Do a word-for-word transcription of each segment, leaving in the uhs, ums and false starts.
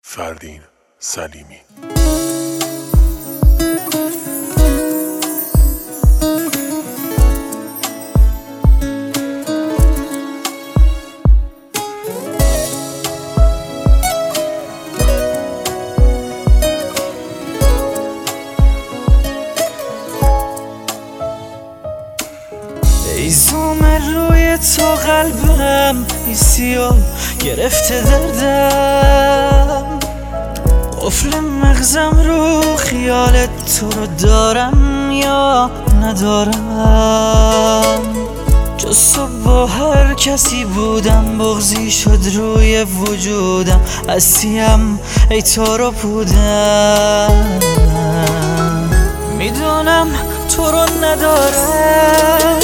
فردین سلیمی. ای زوم روی تو قلبم ایسی و گرفته دردم، قفل مغزم رو خیالت تو رو دارم یا ندارم. جز تو با هر کسی بودم بغضی شد روی وجودم، هستیم ای تو رو بودم. میدونم تو رو ندارم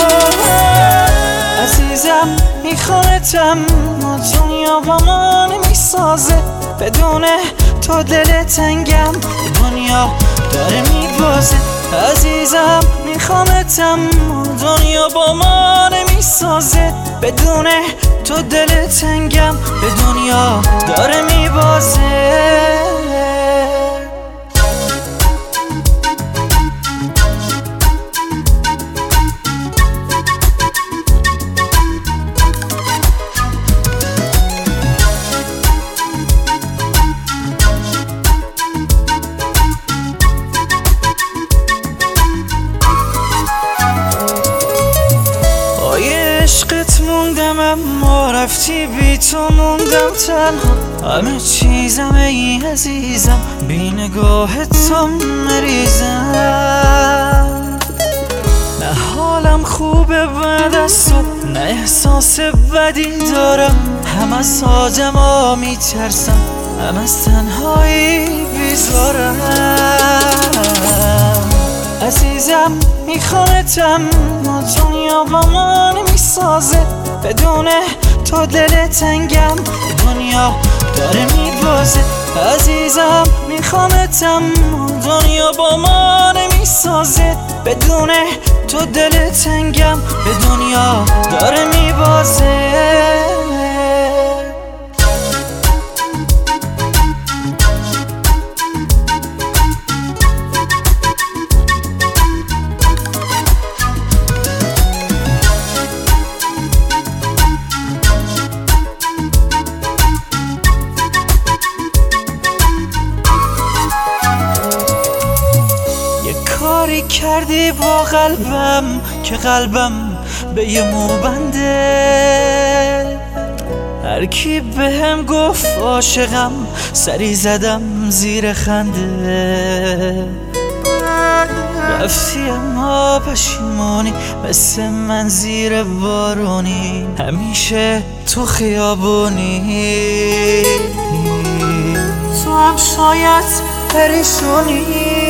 عزیزم، میخوامتم و دنیا با ما نمیسازه. بدون تو دل تنگم، دنیا داره میبازه. عزیزم میخوامتم و دنیا با ما نمیسازه. بدون تو دل تنگم، به دنیا داره میبازه. عشقت موندم اما رفتی بی تو موندم تنها. همه چیزم ای عزیزم بی نگاه تو مریزم. نه حالم خوبه بعد از تو، نه احساس بدی دارم. هم از آدما میترسم، هم از تنهایی بیزارم. عزیزم میخوامتم و دنیا با ما نمیسازه. بدون تو دل تنگم، دنیا داره میبازه. عزیزم میخوامتم و دنیا با ما نمیسازه. بدون تو دل تنگم، به دنیا داره میبازه. کاری کردی با قلبم که قلبم به یه موبنده. هر کی بهم گفت عاشقم، سری زدم زیر خنده. رفتی اما پشیمانی مثل من زیر بارونی، همیشه تو خیابونی. تو هم شاید پریشونی.